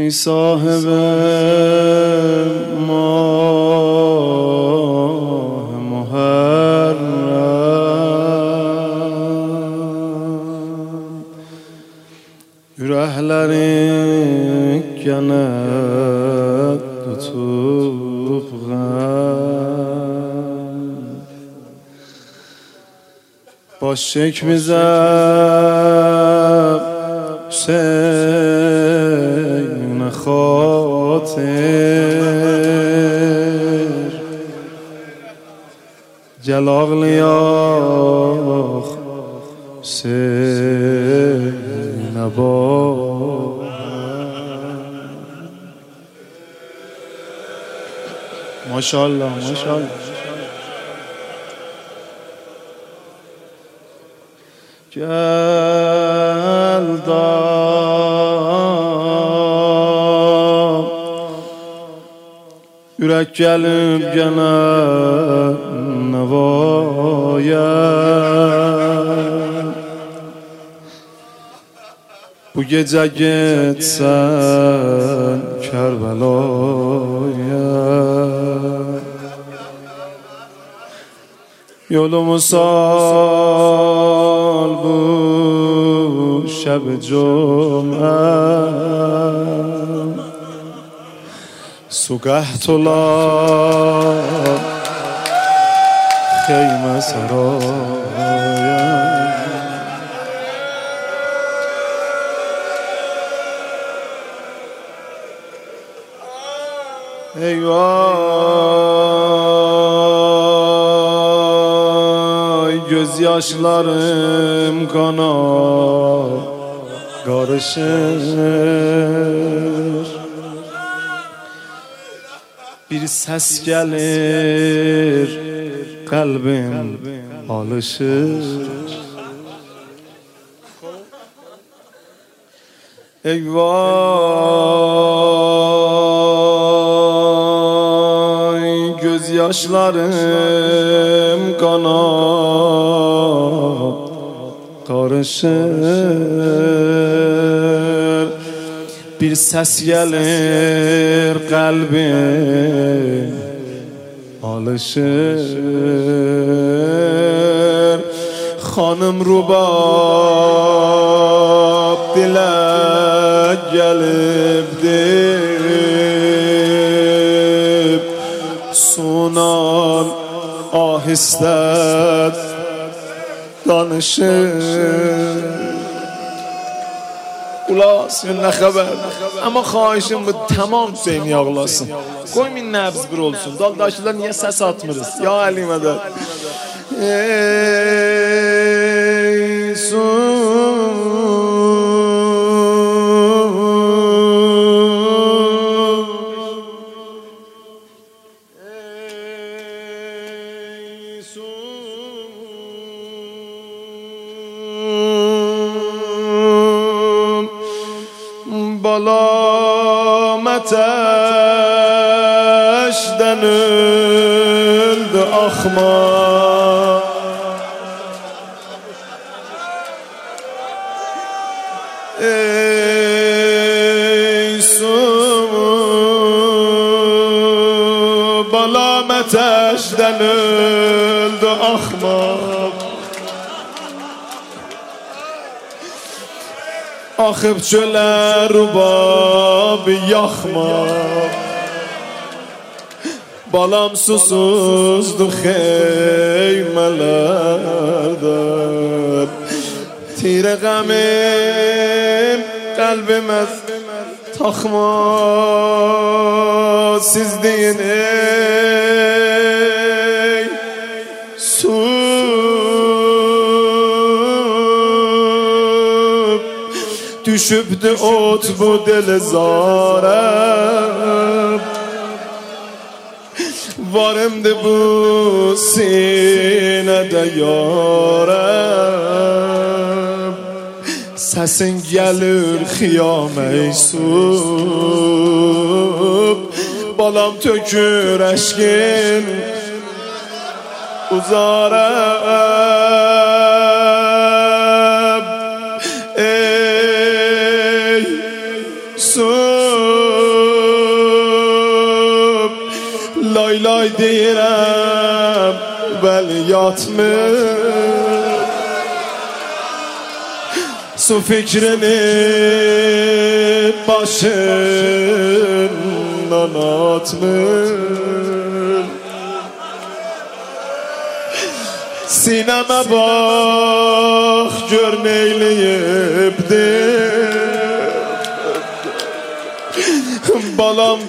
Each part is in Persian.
ای صاحب ماه محرم yüreklerin gene tutup baş çek bize Hüseyin خاطر gel ağlayak Hüseyin'e bak maşallah maşallah gel da yürek gelip gene nevaya bu gece gitsen Kerbela'ya yolumu sal bu şeb cum'e سگه تولا خیمه سرایم ای vay gözyaşlarım kana karışır bir ses gelir kalbim alışır ey vay gözyaşlarım kana karışır bir ses gelir kalbim alışır hanım rubab dile gelip dip sunan ahiste danışır Ula sen ne haber? Ama xahişim bu tamam Hüseyin'i ağlasın. Koymayın nəbz bir olsun. Daldaşlar niye ses atmırız? Ya Ali Medet. Ey su balam ateşden öldü ahmak ey su balam ateşden öldü ahmak Akıp çöler rubabı yakmak Balam susuzdu xeymelerden Tire gamim kalbime takma Siz deyin ey su Düşüptü ot bu deli zarem Varımdı bu sinede yarem Sesin gelir xiyam ey sub Balam tökür eşkin uzarem Ey sub deyirəm vəli yatmır su fikrini başından atmır sinəmə bax gör neyləyibdir balam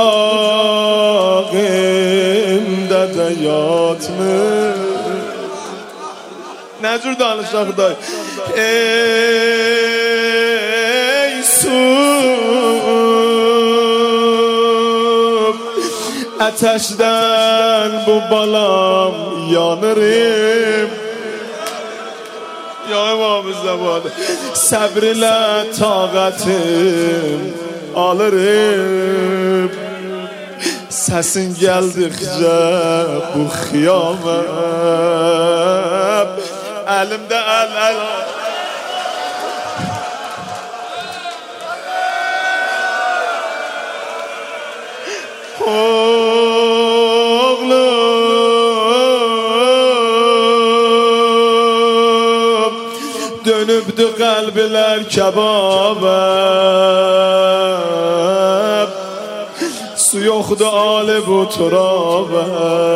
qucağımda da yatmır nə cür danışaq da ey su ateşdən bu balam yanırım yanım ağımızda vardı səbr ilə taqətim alırım səsin gəldikcə bu xiyamət əlimdə əl oğlum dönübdü qəlblər kəbabə su yoxdur ali bu turabə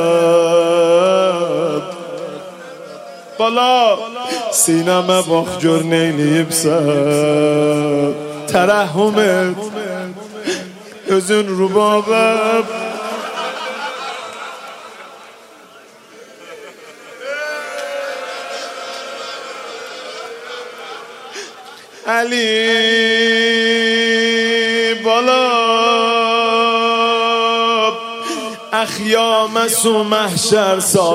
bala sinəmə bax gör neyləyibsən tərəhhüm et özün rubabə Əli bala əxyamə su məhşər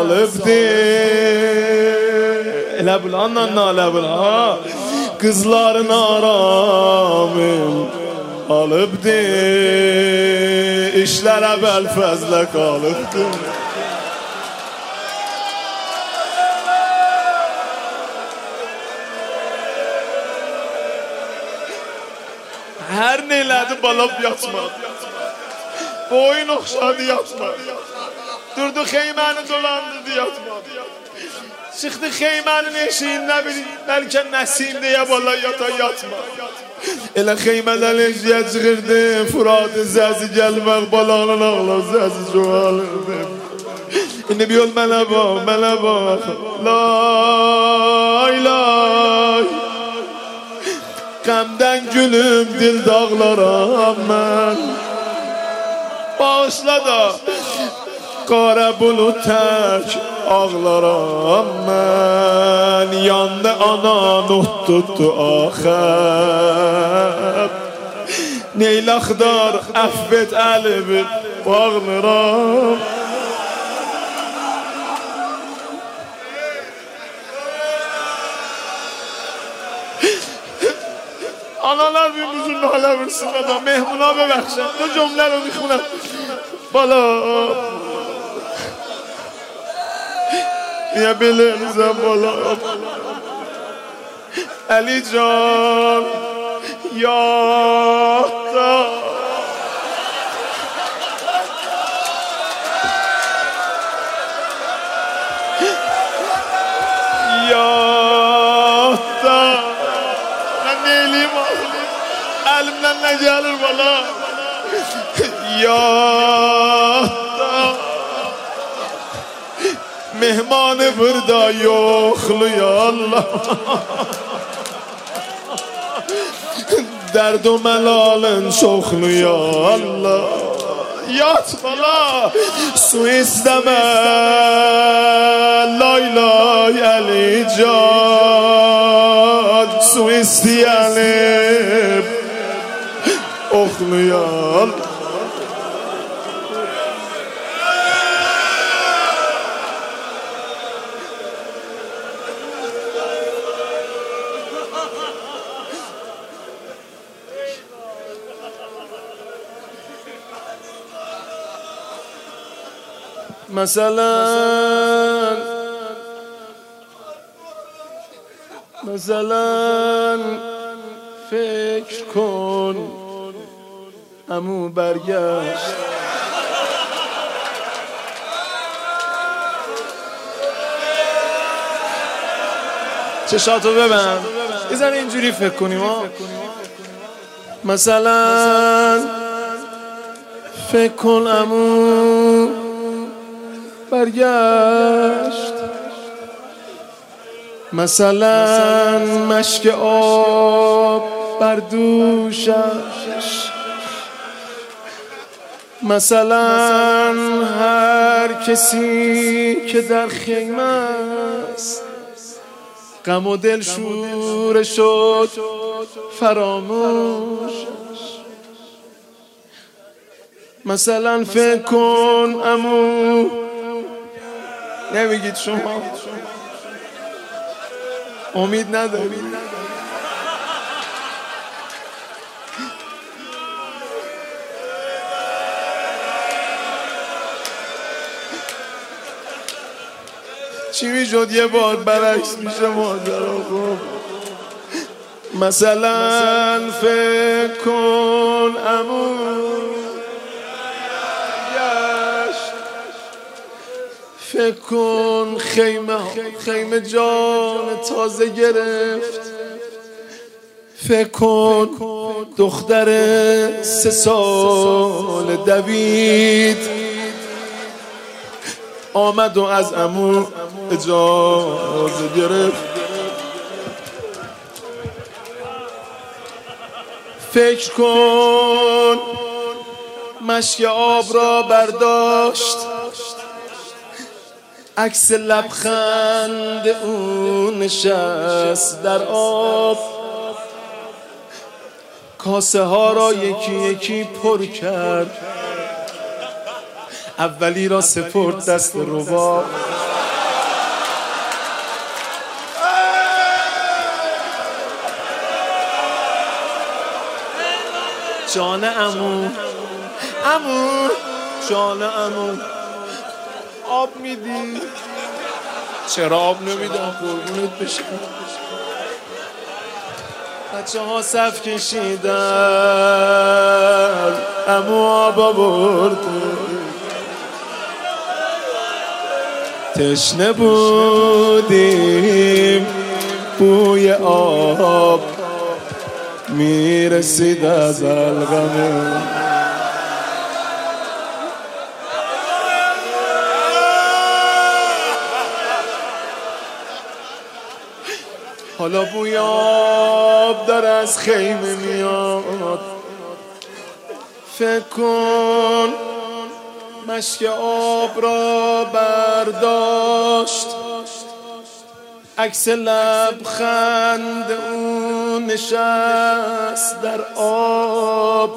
salıbdir elə bulanla nalə bula qızların aramın alıbdir işlər əvvəl fəzlə qalıbdır hər neylədi balab yatmadı boyun oxşadı yatmadı durdu xeyməni dolandırdı yatmadı çıxdı xeymənin eşiğində bir bəlkə Nəsim deyə bala yatmadı elə xeymədən eşiyə çıxırdı Fıratı səsi gəlmək balanın ağla səsi çoğalırdı indi bir yol mənə bax lay lay qəmdən gülüm dil dağlaram mən bağışla da qara bulut tək ağlaram mən yandı anan ot tutdu axər neylaxdar əffet əlimi bağlıram Analar bir buzun nalə vursun adam Mehmuna bəbəxşən bu cümlələ mixmunə bala niyə belə elizəm bala Əli can yatda yatda mən neyliyim əlimdən nə gəlir bala yatda mehmanı burada yoxlayarlar dərd o məlalın çoxlayarlar yat bala su istəmə lay lay Əli can su istəyəlim oxlayan مثلا فکر کن عمو برگشت چشاتو ببند یه ذره اینجوری فکر کنیم ها. مثلا فکر کن عمو برگشت، مثلا مشک آب بر دوشش، مثلا هر کسی که در خیمه است غم و دل شوره شد فراموشش. مثلا فکر کن عمو، نمیگید شما امید ندارید؟ چی میشد یه بار برعکس میشه ماجرا؟ خب مثلا فکر کن عمو گشت، فکر کن خیمه جان تازه گرفت، فکر کن دختر 3 سال دوید آمد و از عمو اجازه گرفت. فکر کن مشک آب را برداشت، عکس لبخند اون نشست در آب، کاسه ها را یکی یکی پر کرد، اولی را سپرد دست رباب. جان عمو، عمو جان عمو آب میدی؟ چرا آب نمیدم قربونت بشم؟ بچه ها صف کشیدن عمو آب آورده، تشنه بودیم بوی آب میرسید از الغمه. حالا بوی آب در از خیمه میاد، فکر کن مشک آب را برداشت، عکس لبخند اون نشست در آب،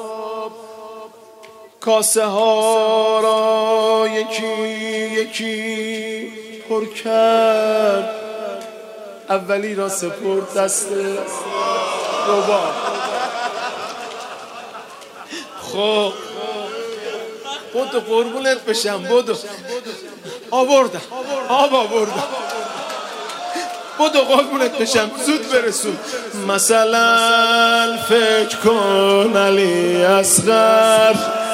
کاسه ها را یکی یکی پر کرد، اولی را سپرد دست رباب. خب بودو قربونت بشم، بودو آوردم آب آوردم، بودو قربونت بشم زود برسون. مثلا فکر کن علی اصغر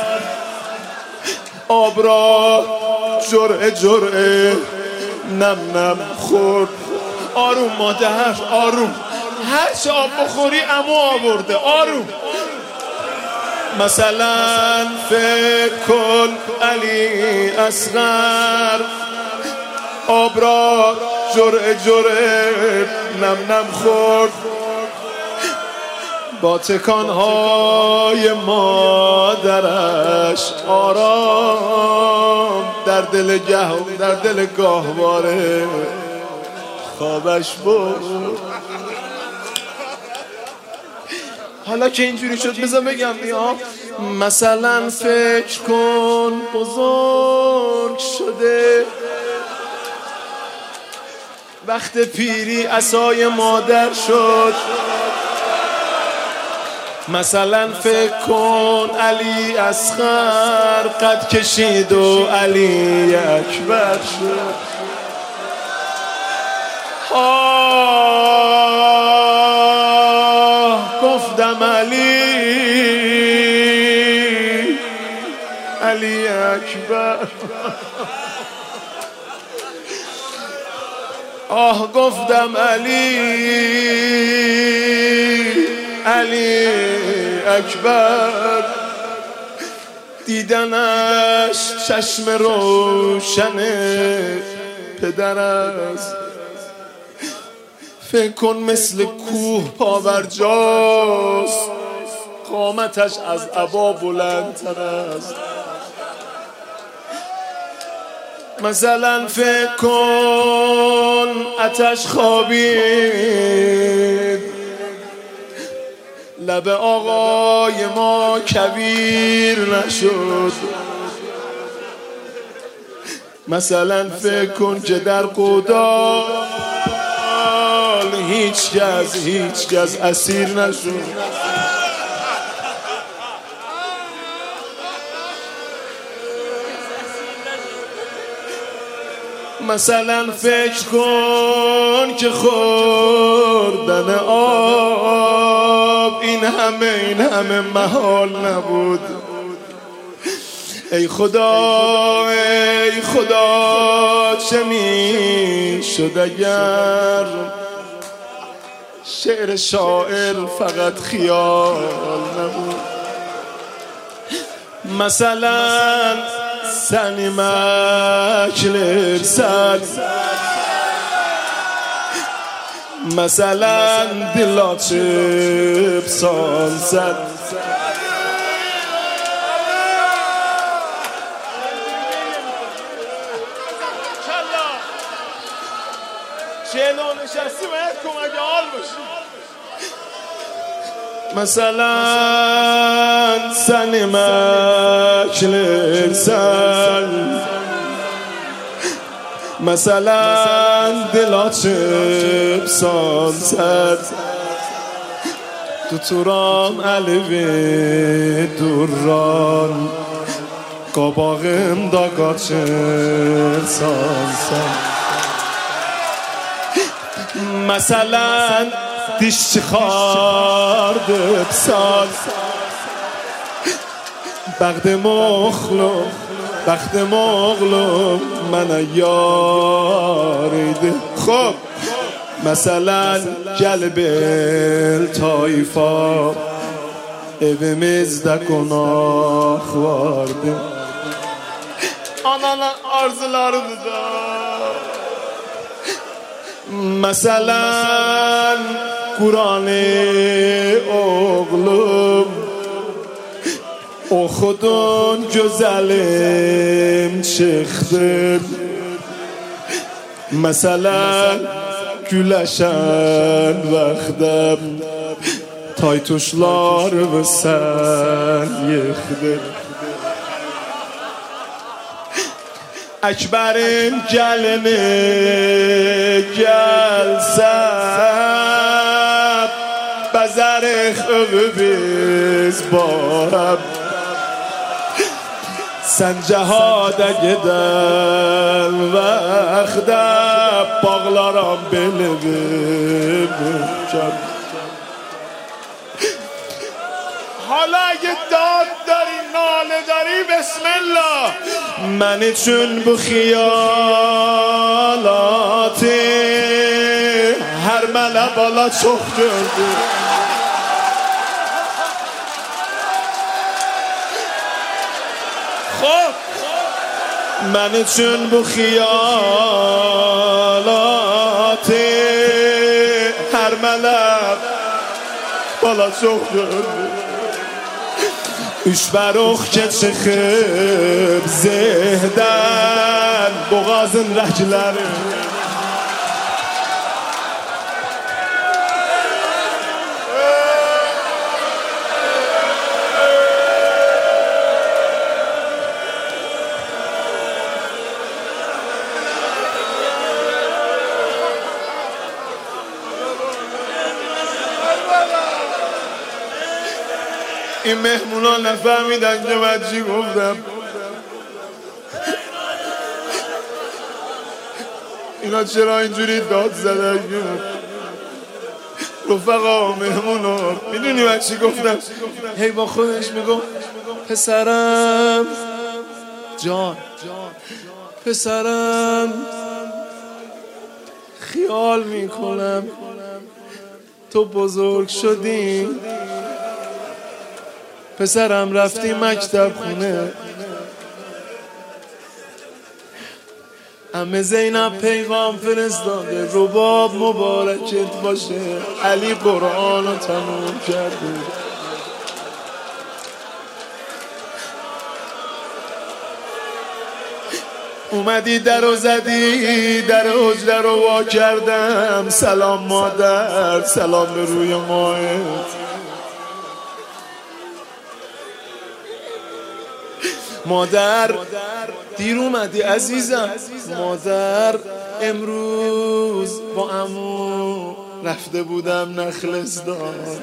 آب را جرعه جرعه نم نم خورد. آروم مادر آروم، هر چه آب بخوری عمو آورده، آروم. مثلا فکر کن علی اصغر آب را جرعه جرعه نم نم خورد، با تکانهای مادرش آرام در دل گاهواره خوابش برد. حالا که اینجوری شد بذار بگم بیا. مثلا فکر کن بزرگ شده، وقت پیری عصای مادر شد. مثلا فکر کن علی اصغر قد کشید و علی اکبر شد. گفتم علی اکبر. آه گفتم علی علی اکبر، دیدنش چشم روشن پدر است. فکر کن مثل کوه پاورجاست، قامتش از عبا بلندتر است. مثلا فکر کن آتش خوابید، لب آقای ما کویر نشد. مثلا فکر کن که در قودال هیچ کس اسیر نشد. مثلا فکر کن که خوردن آب این همه محال نبود. ای خدا چه می شد اگر شعر شاعر فقط خیال نبود. مثلا سنیمک لرسل، مثلا دلاتب سانسد. چهلو نشستی باید کمک حال باشی. مثلا سنیمک لرسل، مثلا دلاتب سانسد. تو تورام علوی دوران قاباقم داگاچر سانسد. مثلا دیشچی خارد بسال، بخت مغلوم من یاریده. خب مثلا قلب تایفا evimizde konak vardı. Ananın arzularını da. Mesela Kur'an-ı oğlum oxudun güzelim çıktı. Mesela güləşən vaxtım taytuşlarımı sən yıxdır. Əkbərin gəlini gəlsən bəzərik övübiz barəm. Sən cəhada gedən vaxtda bağlaram belimi möhkəm. حالا اگه داد داری ناله داری بسم الله. من چون bu xiyalati her mele bala çok gördüm. خب من چون bu xiyalati her mele bala çok gördüm. Üç barok که çıkıp zehden boğazın rəhkiləri. این مهمونا نفهمیدن که من چی گفتم. اینا چرا اینجوری داد زدن؟ رفقا مهمونا میدونی من چی گفتم؟ هی با خودش میگم پسرم جان پسرم خیال میکنم تو بزرگ شدی، پسرم رفتی مکتب خونه، عمه زینب پیغام فرستاده رباب مبارکت باشه، علی قرآن رو تموم کرده. اومدی در و زدی، در حجره رو وا کردم، سلام مادر، سلام به روی ماهت. مادر دیر اومدی عزیزم، مادر امروز با عمو رفته بودم نخلستان.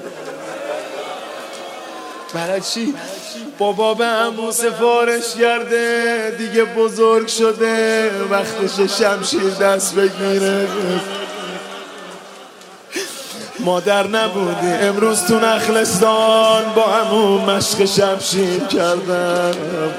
برای چی؟ بابا به عمو سفارش کرده، دیگه بزرگ شده، وقتش شمشیر دست بگیره. مادر نبودی امروز تو نخلستان، با عمو مشق شمشیر کردم.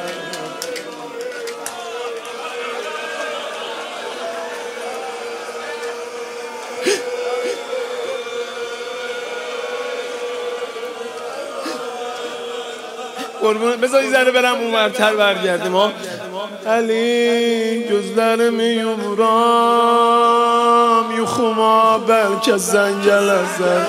بذاری ذره برم اونورتر برگردیم ها. علی gözlerimi yumuram yuxuma belki sen gelersen,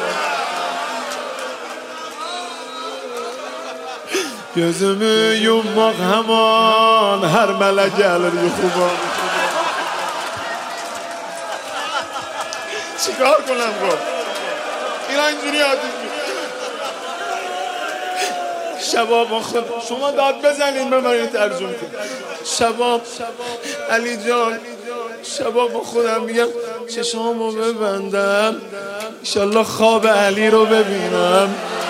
gözümü yummak hemen her mele gelir yuxuma. چیکار کنم گفت این اینجوری عادی شباب خود شما داد بزنین ببرین ترجمه کن. شباب علی جان، شباب خودم میگم چشامو ببندم انشالله خواب علی رو ببینم.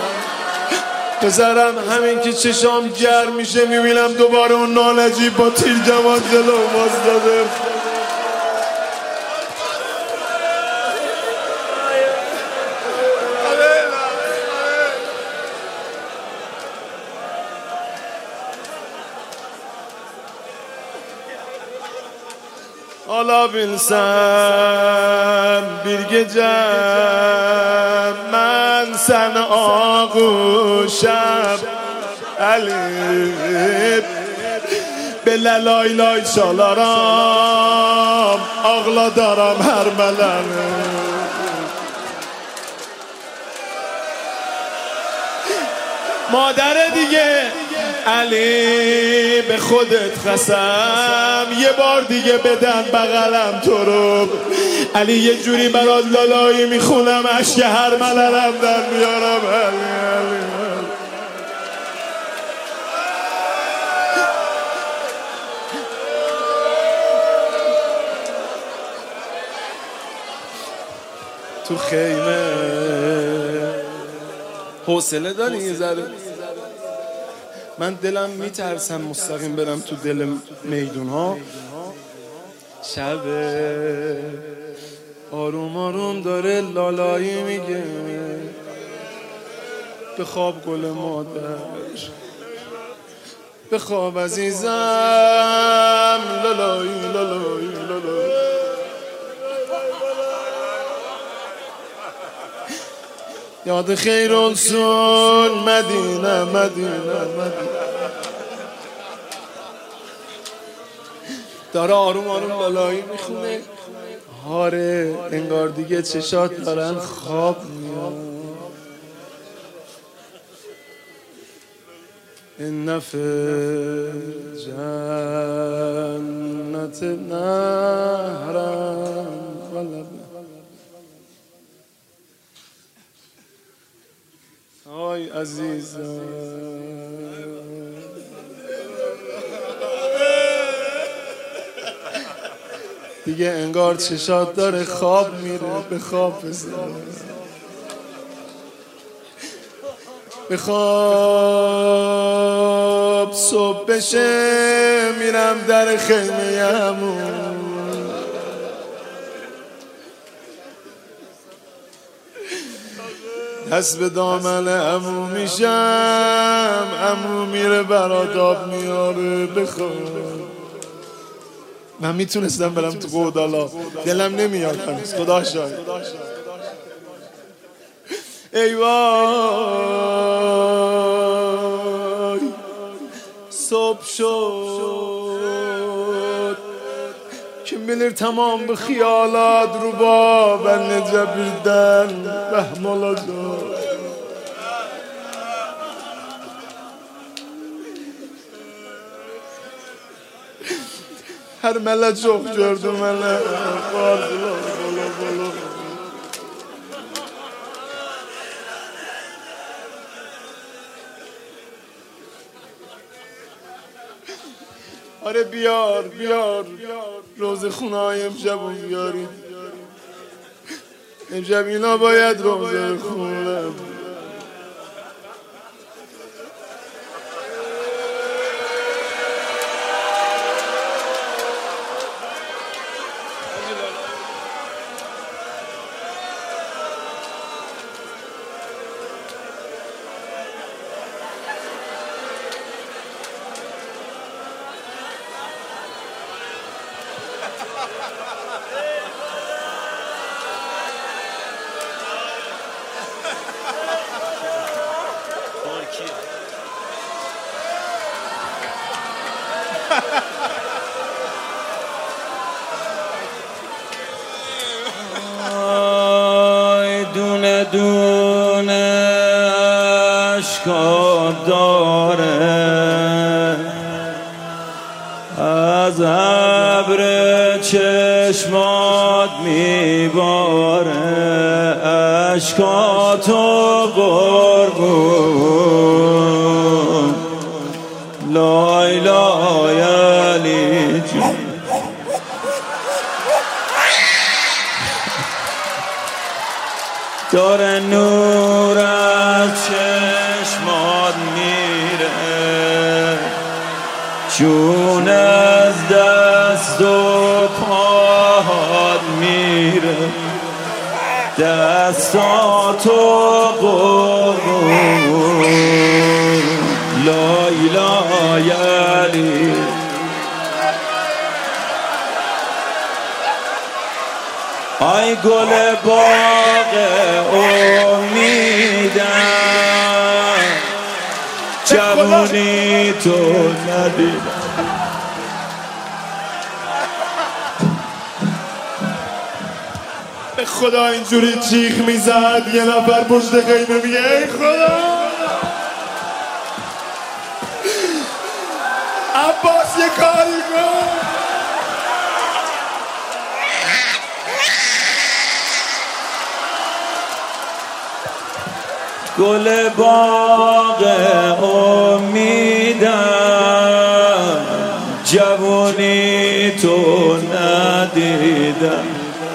پسرم همین که چشام گرم میشه میبینم دوباره اون نالجیب با تیر جوان جلو باز داده. Ola bilsem bir gece ben seni ağuşam Elif, belə lay lay çalaram, ağladaram her meləni. مادر دیگه علی به خودت قسم، یه بار دیگه بدن بغلم تو رو. علی یه جوری برات لالایی میخونم اشک هر ملرم در میارم. علی تو خیمه حوصله داری یه ذره؟ من دلم میترسم مستقیم برم تو دل میدون ها. شب آروم آروم داره لالایی میگه بخواب گل مادر، بخواب عزیزم، لالایی لالایی لالایی. یاد خیر olsun مدینه مدینه مدینه. داره آروم آروم لالایی میخونه. آره انگار دیگه چشات دارن خواب میاد. این فی جنت نهرم آی عزیزم. دیگه انگار چشات داره خواب میره، به خواب بزن، به خواب. صبح بشه میرم در خیمه عمو، دست به دامن عمو میشم، عمو میره برات آب میاره. بخواب من میتونستم برم تو قودالا، دلم نمیاد هنوز، خدا شاهد. ای وای صبح شد که بلر تمام به خیالات رو باب نجبردن بهمالا جاد. هر ملت çok gördüm hele vardılar bolo. آره بیار روز خونه‌های امشب رو بیارید. امشب اینا باید روزه بخونم. دونه دونه اشکات داره از ابر چشمات میباره اشکاتو قربون لای لای علی جون داره نور از چشمات میره جون از دست و پاهات میره دستاتو قربون لای لای علی ای گل باغ امیدم جوونی تو ندیدم به خدا اینجوری چیخ میزد یه نفر پشت خیمه میگه ای خدا عباس یه کاری کن. گل باغ امیدم جوانی تو ندیدم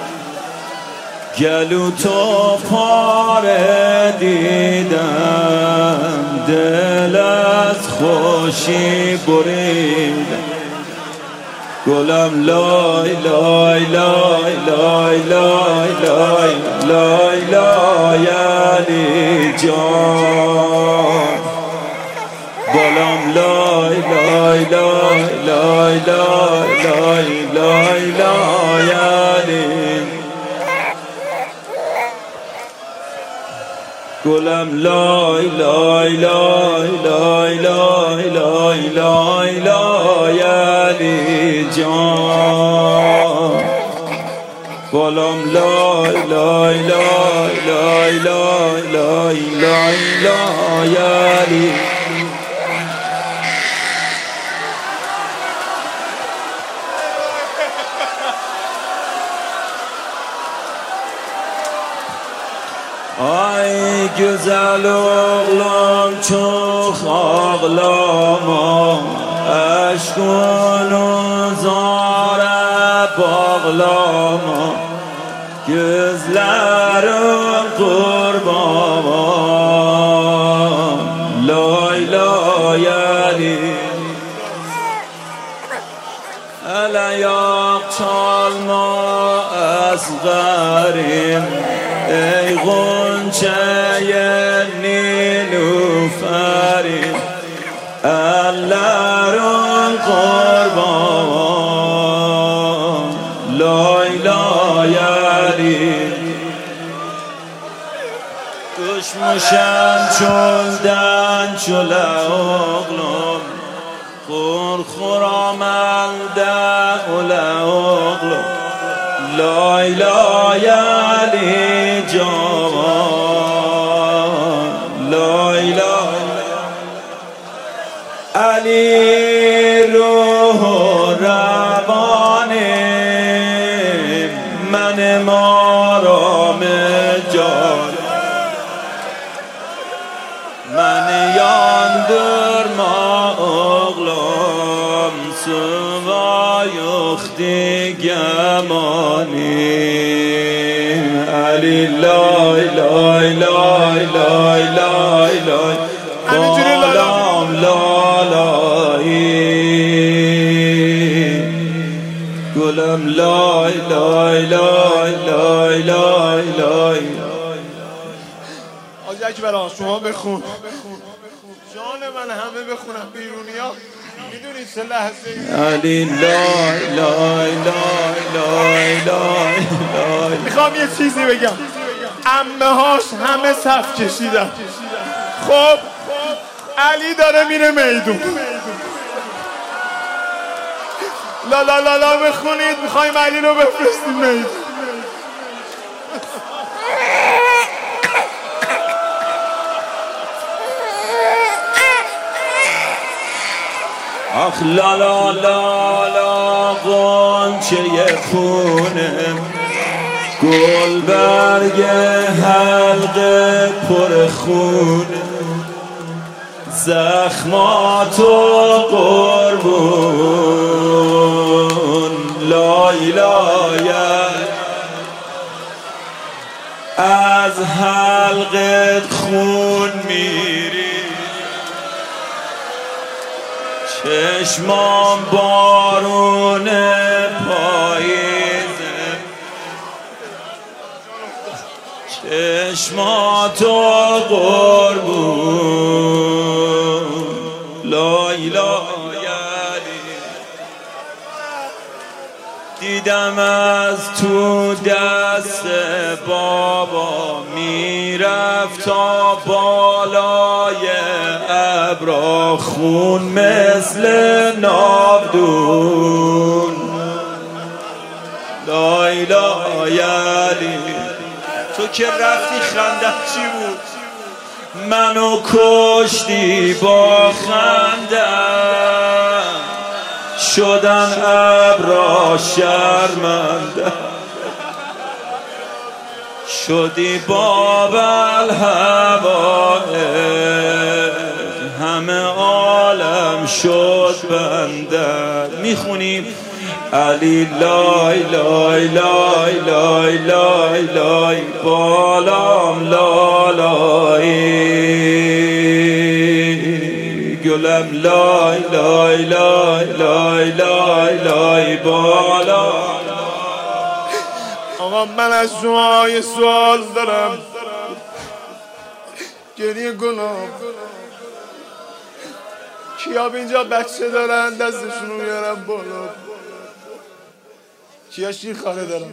گلو تو پاره دیدم دل از خوشی بریدم گلم لای لای لای لای لای لای لای لای علی جان گلم لای لای لای لای لای لای لای لای علی گلم لای لای لای لای لای لای لای لای علی جان گلم لای لای لای لای لای لای لای لای علی ay güzel oğlan çok ağlama aşkını zara bağlama gözlerin kurban lay lay Ali hele yak çalma asgarim ey gonçaya nilüferim ellerin kurban لای لای علی Düşmüşem çölden çöle oğlum Kurkuram elde ule oğlum Lay lay Ali cavan Lay lay Ali ruhu ravanim Menim aram can Məni yandırma oğlum Sıva yoxdi gəmani Ali lay lay lay lay lay lay Balam lalayi Gülüm lay lay lay lay lay lay حاجی اکبران شما بخون جان من همه بخونم بیرونی ها میدونید چه لحظه علی لای لای لای لای لای لای میخوام یه چیزی بگم عمه هاش همه صف کشیدن خب علی داره میره میدون لا لا لا لا بخونید میخوایم علی رو بفرستیم میدون آخ لا لا لا لا غنچه خونم گل برگ حلقه پر خونه زخماتو قربون لای لای از حلقت خون میری چشمان بارون پاییزه چشماتو قربون لای لای علی دیدم از تو دست بابا میرفت تا بالای ابرا خون مثل ناودون لای لای علی تو که رفتی خندت چی بود منو کشتی با خندم شدن ابرا شرمنده شدی باب الهوائه همه عالم شد بنده میخونیم علی لای لای لای لای لای لای بالام لالایی گلم لای لای لای لای لای لای بالام آقا من از شما یه سوال دارم گریه گناه کیا اینجا بچه دارن دستشونو بیارن بالا کیا شیرخواره دارن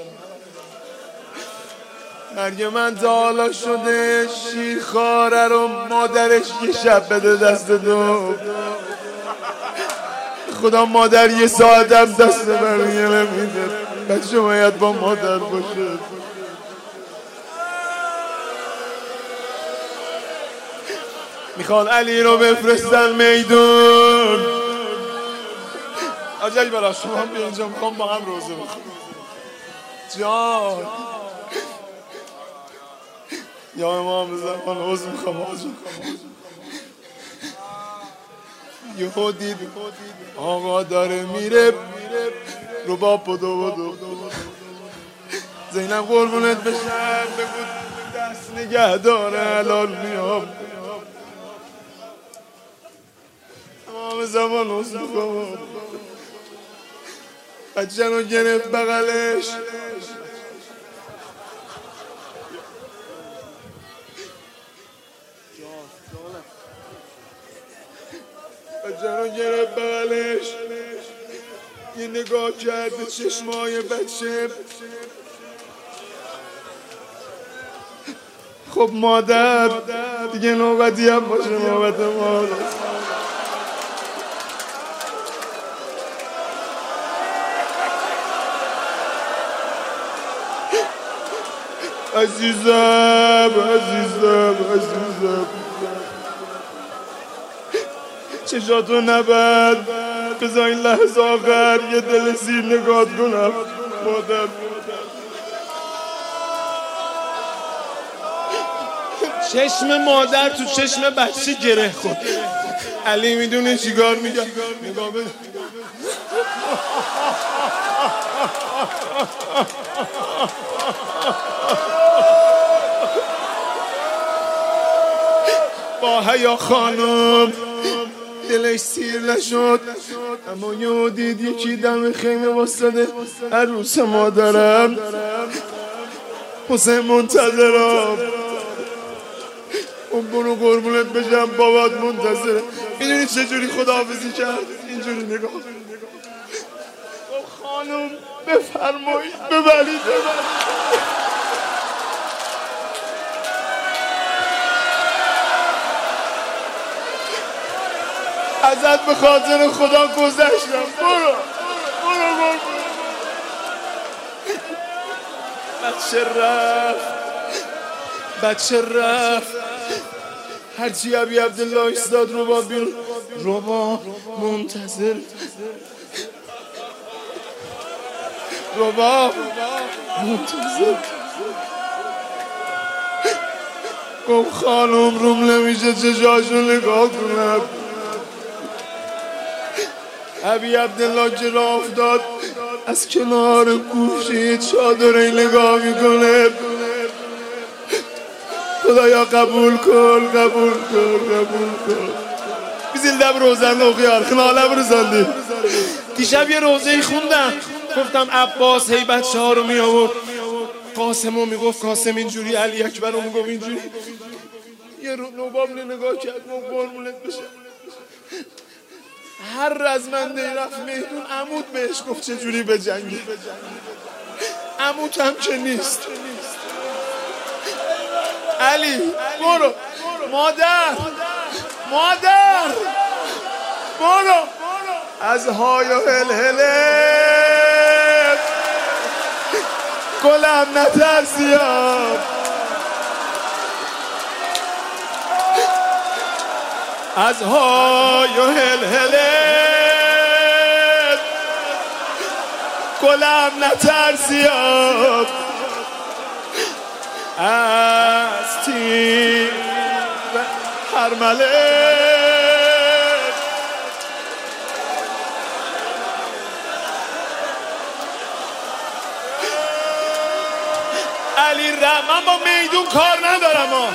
مرگ من تا حالا شده شیرخواره رو مادرش یه شب بده دست دو خدا مادر یه ساعتم دست برمیه نمیده بچه باید با مادر باشه میخوان علی رو بفرستن میدون آجایی برای شما هم بیا اینجا میخوام با هم روزه بخونم جان یا امام زمان عوض میخوام یهو دید آقا داره میره رو با بدو زینب قربونت بشم بگو دست نگه داره الان میام امام زمان عوض میخوام بچه رو گرفت بغلش بچه رو گرفت بغلش یه نگاه کرد به چشمای بچه. خب مادر دیگه نوبتی هم باشه نوبت ما. عزیزم چشاتو نبند، بذار این لحظه آخر یه دل سیر نگات کنم. مادر چشم مادر تو چشم بچه گره خورد. علی میدونه چیکار میگه؟ نگاه بده. با حیا خانم دلش سیر نشد، اما یه دید یکی دم خیمه واسطه عروس مادرم حسین منتظرم. اون برو قربونت بشم بابات منتظره. میدونی چجوری خداحافظی کرد؟ اینجوری نگاه. خانم بفرمایید ببرید. ازت به خاطر خدا گذشتم. برو بچه رفت. هرچی ابی عبدالله ایستاد رباب بیرون. رباب منتظر. گفت خانم روم نمیشه چشاشو نگاه کنم. ابی عبدالله که راه افتاد از کنار گوشه چادره نگاه میکنه. خدایا قبول کن. بیزیل دب روزن و خیار خناله برزندی. دیشب یه روزهی خوندم، گفتم عباس هی بچه ها رو می آورد. قاسمو میگفت قاسم اینجوری، علی اکبر رو میگفت اینجوری. یه نوباب نگاه کرد قربونت بشه. هر رزمنده رفت میدون عمود بهش گفت چجوری به جنگی. عمود هم که نیست. علی برو. مادر برو. از های و هلهله گلم نترسیاب. از های و هلهله گلم نترسیاب. از تیر هر ملک علی من با میدون کار ندارم.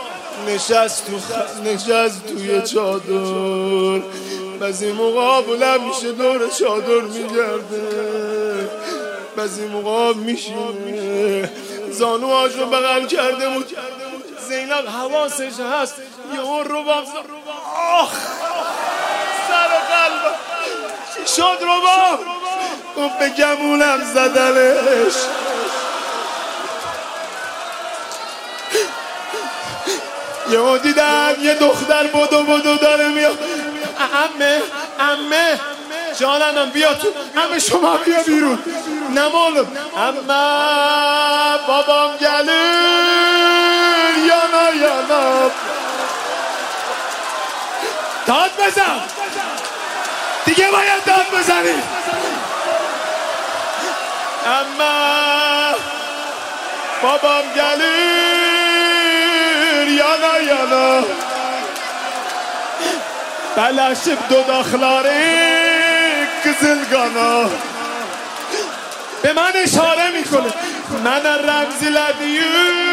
نشست توی چادر. بعضی موقع بلند میشه دور چادر میگرده، بعضی موقع میشینه. زانوهاشو بغل کرده بود. زینب حواسش هست یه رباب آخ سر قلب چی شد رباب؟ گفت به گمونم زدنش. یه دیدم یه دختر بدو داره میاد. عمه جانم بیا تو. عمه شما بیا بیرون. نمالم عمه بابام گلون یانا داد بزن دیگه، باید داد بزنی. عمه بابام گلون یانا بلشب دو داخلاری کزلگانا. به من اشاره میکنه. من رمزی لدیو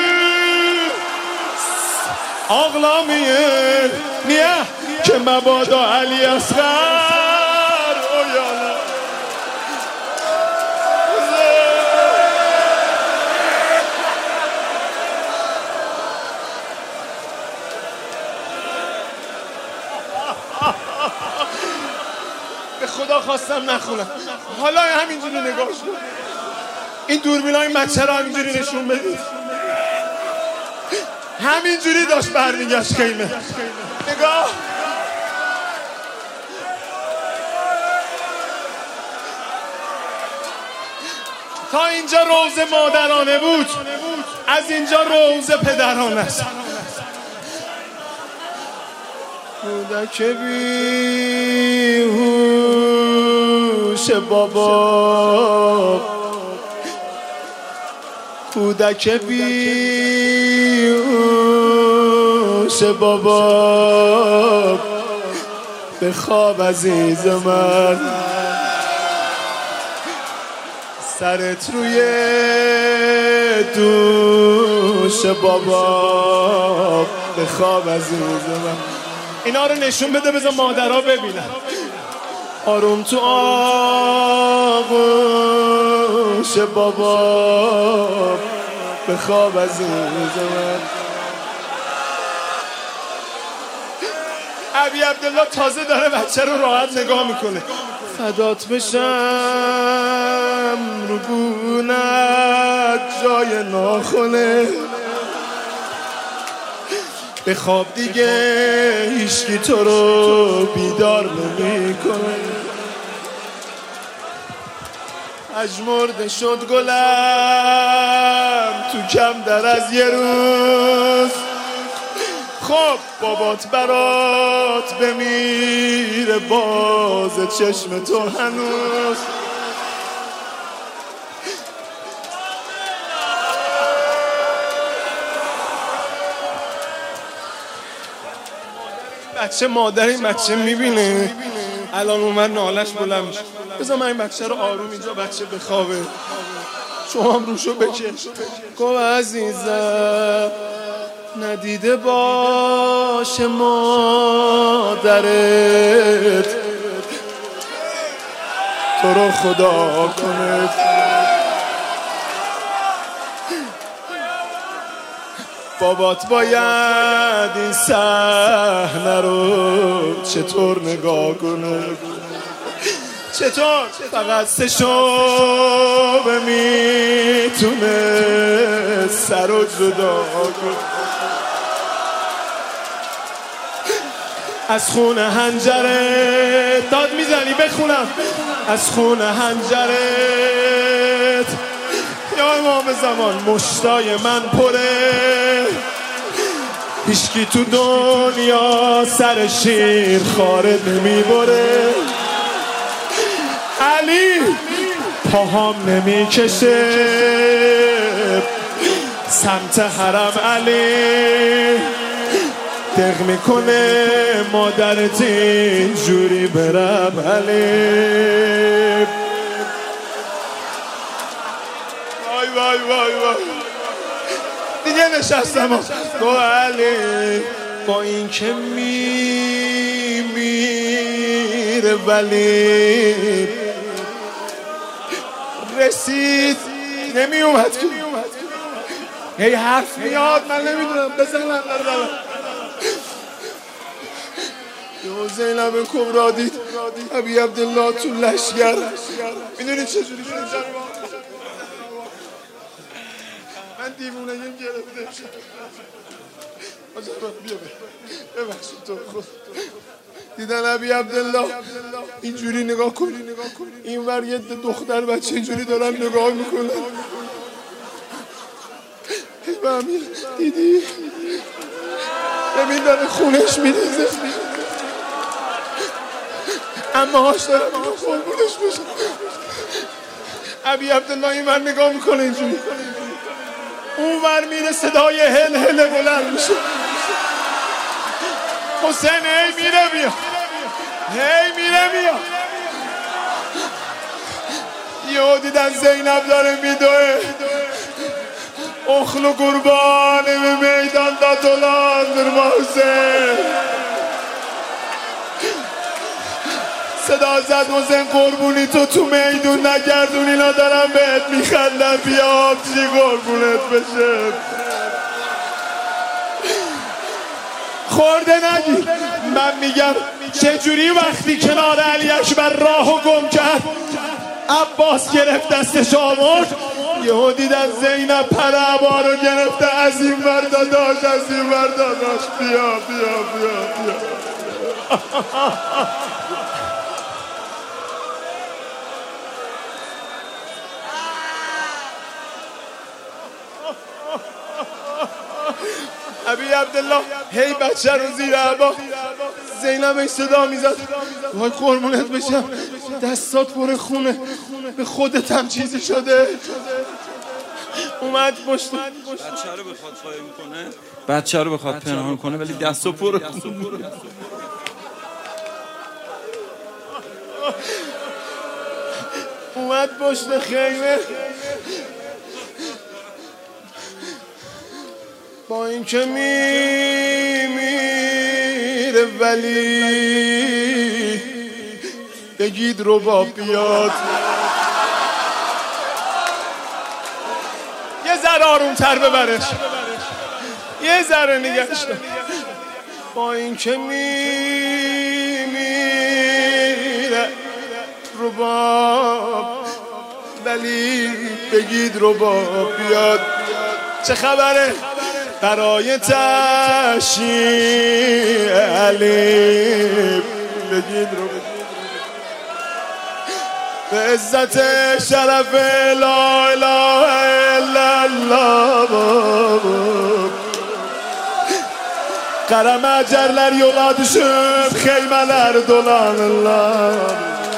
آغلامیه نیه که مبادا علی اصغر اویانا. به خدا خواستم نخونم. حالا همینجوری نگاه شد. این دوربینا این بچه رو همینجوری نشون بدید. همینجوری داشت برمیگشت خیمه. نگاه. تا اینجا روز مادرانه بود، از اینجا روز پدرانه است. کودک بیهوش بابا، کودک بیهوش بابا، به خواب عزیز من، سرت روی دوش بابا، به خواب عزیز من. اینا رو نشون بده بذار مادرها ببینن. آروم تو آغوش بابا، به خواب عزیز من. ابی عبدالله تازه داره بچه رو راحت نگاه میکنه. فدات بشم رو گونت جای ناخونه، به خواب دیگه هیچکی تو رو بیدار نمیکنه. اجمرده شد گلم تو کم در از یه روز، خب بابات برات بمیره باز چشم تو هنوز. مادر این بچه میبینه الان اومد نالش بلند میشه. بذار من این بچه رو آروم اینجا بچه بخوابه، شما هم روشو بکش. گفت عزیزم ندیده باشه مادرت، تو رو خدا کنه. بابات باید این صحنه رو چطور نگاه کنه، چطور فقط سه شبه میتونه سر رو جدا کنه. از خونه هنجرت داد میزنی بخونم. از خونه هنجرت یا امام زمان مشتای من پره، هیچکی تو دنیا سر شیر خاره نمیبره. علی پاهام نمیکشه سمت حرم، علی دق میکنه مادرت اینجوری برم، علی وای وای وای وای دیگه نشستم. گو علی با این که میره ولی رسید نمیومد که هی حرف میاد من نمیدونم بزنم. یه زینب کبرا دید ابی عبدالله تو لشگر. میدونی چجوری شد؟ من دیوونه یم گرفته شد. بیا ببخشید تو خود دیدن ابی عبدالله اینجوری نگاه کن، این ور یه دختر بچه اینجوری دارن نگاه میکنن. دیدی؟ ببین داره خونش میریزه، اما هاش داره خونش میشه. ابی عبدالله این ور نگاه میکنه اینجوری، اون ور میره صدای هل هل بلند میشه. حسین هی میره بیا، هی میره بیا. یهو دیدن زینب داره میدوه، اخلو قربان به میدان دادولان در حسین. صدا زد حسین قربونی تو میدون نگردون، اینا دارن بهت میخندن، بیا چی قربونت بشه. خورده نگیر، من میگم چجوری وقتی کنار علی اکبر راهو گم کرد عباس گرفت دستش آورد یهو دید از زینب پر عبا رو گرفته از این ور داداش از این ور داداش بیا بیا بیا بیا ابی عبدالله هی بچه رو زیر عبا زینب صدا میزد وای قربونت بشم دستات پر خونه به خودت هم چیزی شده اومد پشت بچه رو بخواد قایم کنه بچه رو بخواد پنهان کنه ولی دستو پر خونه اومد پشت خیمه با این که میره ولی بگید رباب بیاد یه ذره آروم تر ببرش یه ذره نگهش دار با این که میره رباب ولی بگید رباب بیاد چه خبره برای تشییع علی بگید رو به عزت شرف لا اله الا الله قرم cerler yola düşüp xeymələr dolanırlar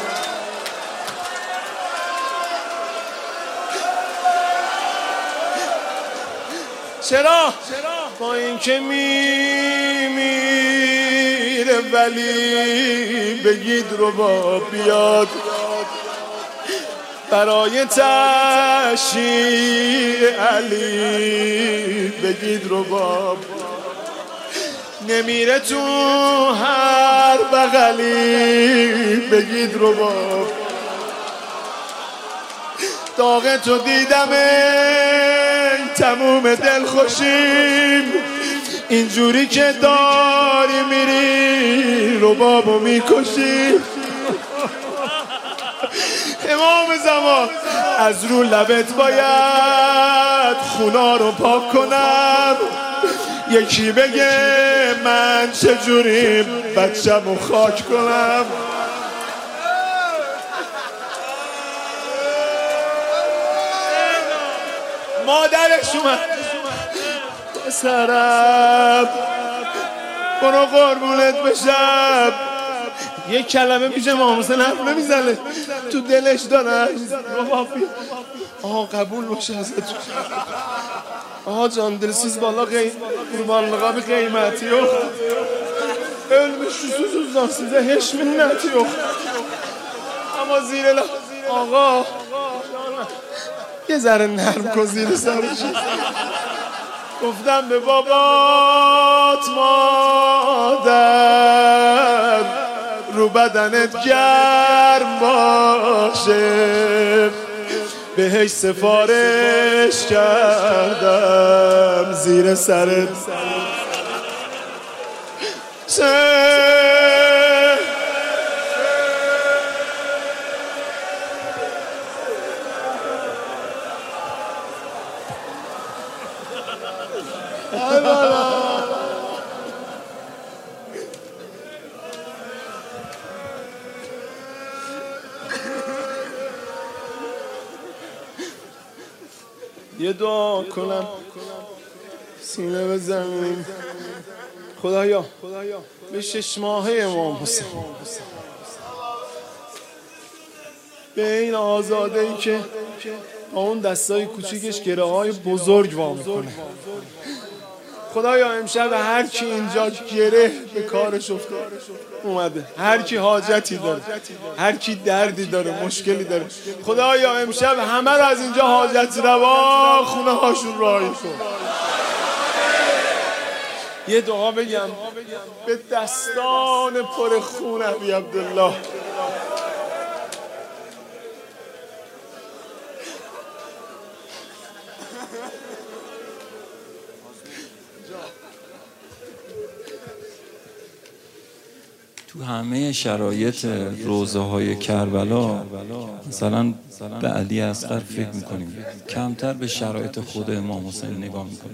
چرا؟ با این که میره ولی بگید رباب بیاد برای تشییع علی بگید رباب نمیره تو هر بغلی بگید رباب داغ تو دیدم تموم دل خوشیم اینجوری که داری میری ربابو میکشی امام زمان از رو لبت باید خونا رو پاک کنم یکی بگه من چجوری بچه‌مو خاک کنم مادرش اومد پسرم برو قربونت بشم یک کلمه پیش امام حسین حرف نمیزنه تو دلش داره آها قبول باشه ازت آها جان دلسیز بالا قربانlığa bir قیمتی yok ölmüş susuzdan size hiç minneti yok ama zirela آقا یه ذره نرم کن زیر سرش گفتم به بابات مادر رو بدنت گرم باشه بهش سفارش کردم زیر سرت یه دعا کنم سینه بزنیم خدایا به 6 ماهه امام حسین به این آزاده ای که با اون دستای کوچیکش گره های بزرگ وا میکنه خدایا امشب هر کی اینجا گره به کارش افتاد اومده هر کی حاجتی داره هر کی دردی داره مشکلی داره خدایا امشب همه رو از اینجا حاجت روا خونه هاشون راهی کن یه دعا بگم به دستان پر خون ابی عبدالله تو همه شرایط روزه های کربلا مثلا به علی اصغر فکر میکنیم، کمتر به شرایط خود امام حسین نگاه میکنیم.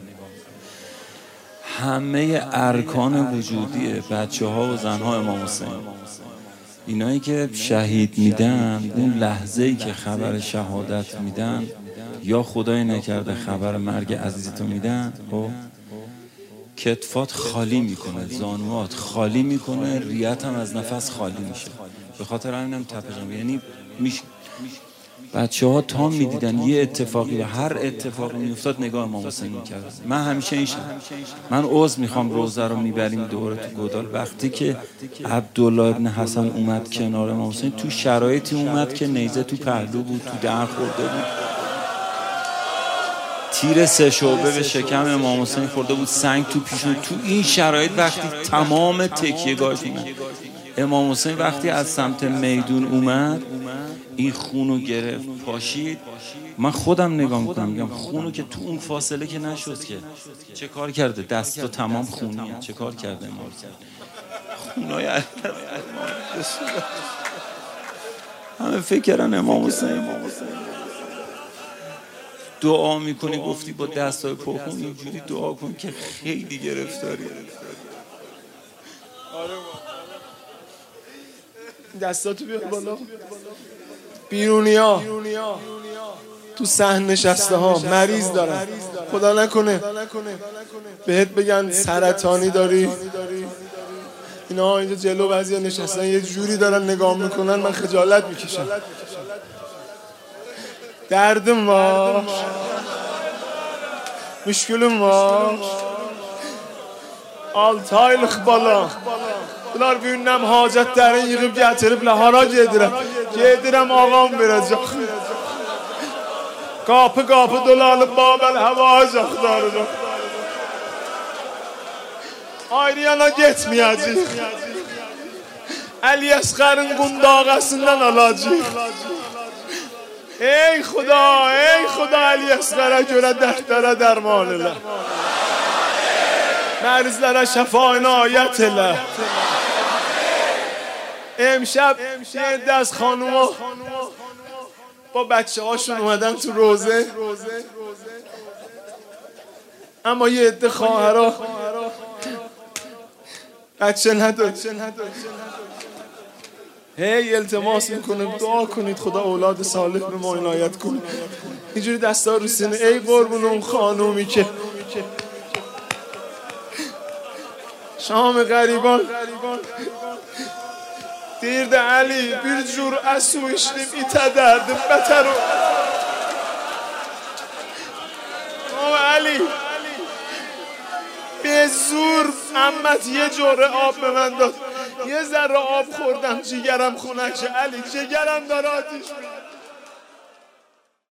همه ارکان وجودی بچه ها و زن ها امام حسین، اینایی که شهید میدن، اون لحظه ای که خبر شهادت میدن یا خدای نکرده خبر مرگ عزیزتو میدن، کتفات خالی میکنه، زانوات خالی میکنه، ریت هم از نفس خالی میشه. به خاطر همینم تپشم، یعنی بچه ها تا میدیدن یه اتفاقی و هر اتفاقی میافتاد نگاه امام حسین میکرد. من همیشه این من عذر میخوام روزه رو میبریم دوره تو گودال، وقتی که عبدالله ابن حسن اومد کنار امام حسین تو شرایطی اومد که نیزه تو پهلو بود، تو دهن خورده بود، تیر 3 شعبه به شکم امام حسین خورده بود، سنگ تو پیشون. تو این شرایط وقتی تمام تکیه‌گاهش اومد، امام حسین وقتی از سمت میدون اومد این خونو گرفت پاشید، من خودم نگاه میکنم میگم خونو که تو اون فاصله که نشد که چه کار کرده، دستو تمام خونیه، چه کار کرده امام خونای همه فکر کردن امام حسین. دعا میکنی گفتی با دستای پرخون اینجوری دعا کن که خیلی گرفتاری. دستاتو بیار بالا. بیرونیا تو صحن نشسته ها مریض دارن، خدا نکنه بهت بگن سرطانی داری، اینا اینجا جلو بعضیا نشستن یه جوری دارن نگاه میکنن، من خجالت میکشم. Derdim var, müşkülüm var. 6 aylık bala. Bunlar büyünnəm hacətlərini yığıb gətiriblər, hara gedirəm? Gedirəm ağam verəcək. Qapı dolanıb Babel havacı axtarırıq. Ayrı yana getməyəcək. Əli Əsqərin qundağasından alacaq. ای خدا علی اصغر'a görə dərdlərə dərman elə, مریضlərə şəfa inayət elə. امشب یه عده از خانوما با بچه هاشون اومدن تو روزه، اما یه عده خواهرها بچه نداره. هی التماس میکنه دعا کنید خدا اولاد صالح به ما عنایت کنه. اینجوری دستا رو سینه، ای قربون اون خانومی که شام غریبان دیرده علی bir jur asu içtim itederdim beter o. Ama Ali به زور عمت یه جوره آب به من داد، یه ذره آب خوردم جگرم خنک شه. علی جگرم داره آتیش میگیره.